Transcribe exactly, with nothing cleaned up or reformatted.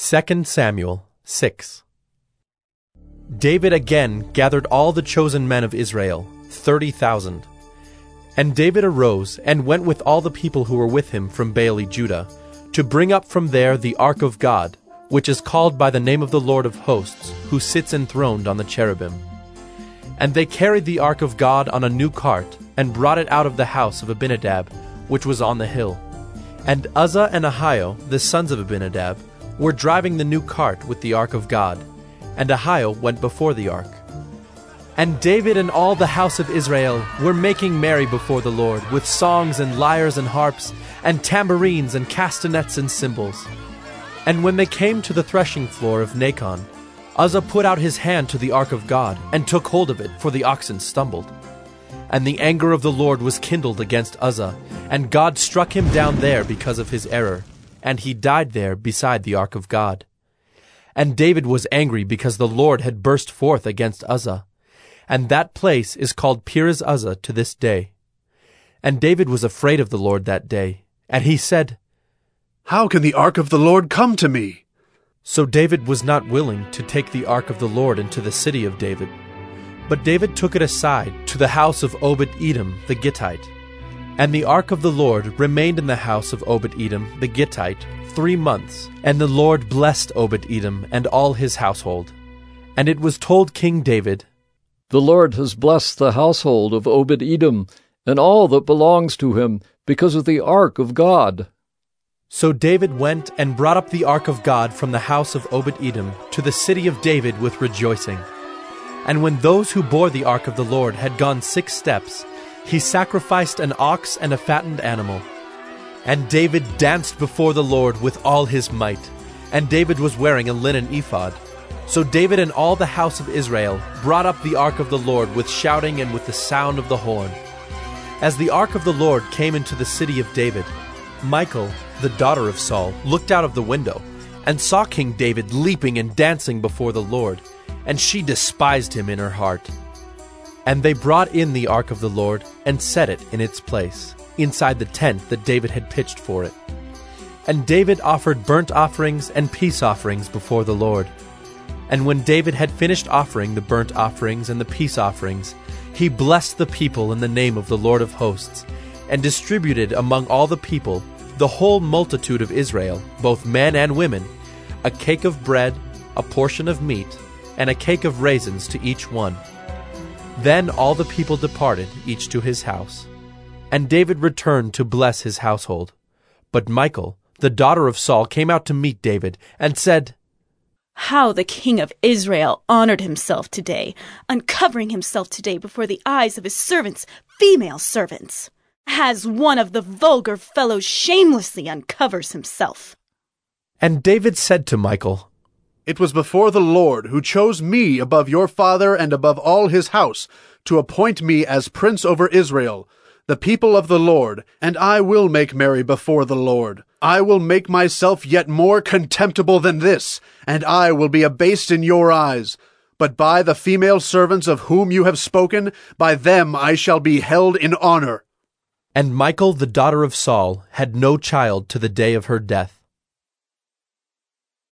Second Samuel six. David again gathered all the chosen men of Israel, thirty thousand. And David arose and went with all the people who were with him from Baale Judah, to bring up from there the ark of God, which is called by the name of the Lord of hosts, who sits enthroned on the cherubim. And they carried the ark of God on a new cart, and brought it out of the house of Abinadab, which was on the hill. And Uzzah and Ahio, the sons of Abinadab, were driving the new cart with the ark of God, and Ahio went before the ark. And David and all the house of Israel were making merry before the Lord, with songs and lyres and harps, and tambourines and castanets and cymbals. And when they came to the threshing floor of Nacon, Uzzah put out his hand to the ark of God, and took hold of it, for the oxen stumbled. And the anger of the Lord was kindled against Uzzah, and God struck him down there because of his error, and he died there beside the ark of God. And David was angry because the Lord had burst forth against Uzzah, and that place is called Perez Uzzah to this day. And David was afraid of the Lord that day, and he said, "How can the ark of the Lord come to me?" So David was not willing to take the ark of the Lord into the city of David. But David took it aside to the house of Obed-Edom the Gittite. And the ark of the Lord remained in the house of Obed-Edom the Gittite three months, and the Lord blessed Obed-Edom and all his household. And it was told King David, "The Lord has blessed the household of Obed-Edom and all that belongs to him because of the ark of God." So David went and brought up the ark of God from the house of Obed-Edom to the city of David with rejoicing. And when those who bore the ark of the Lord had gone six steps, he sacrificed an ox and a fattened animal. And David danced before the Lord with all his might, and David was wearing a linen ephod. So David and all the house of Israel brought up the ark of the Lord with shouting and with the sound of the horn. As the ark of the Lord came into the city of David, Michal, the daughter of Saul, looked out of the window, and saw King David leaping and dancing before the Lord, and she despised him in her heart. And they brought in the ark of the Lord, and set it in its place, inside the tent that David had pitched for it. And David offered burnt offerings and peace offerings before the Lord. And when David had finished offering the burnt offerings and the peace offerings, he blessed the people in the name of the Lord of hosts, and distributed among all the people, the whole multitude of Israel, both men and women, a cake of bread, a portion of meat, and a cake of raisins to each one. Then all the people departed, each to his house. And David returned to bless his household. But Michal, the daughter of Saul, came out to meet David, and said, "How the king of Israel honored himself today, uncovering himself today before the eyes of his servants, female servants, as one of the vulgar fellows shamelessly uncovers himself." And David said to Michal, "It was before the Lord who chose me above your father and above all his house, to appoint me as prince over Israel, the people of the Lord, and I will make merry before the Lord. I will make myself yet more contemptible than this, and I will be abased in your eyes. But by the female servants of whom you have spoken, by them I shall be held in honor." And Michal, the daughter of Saul, had no child to the day of her death.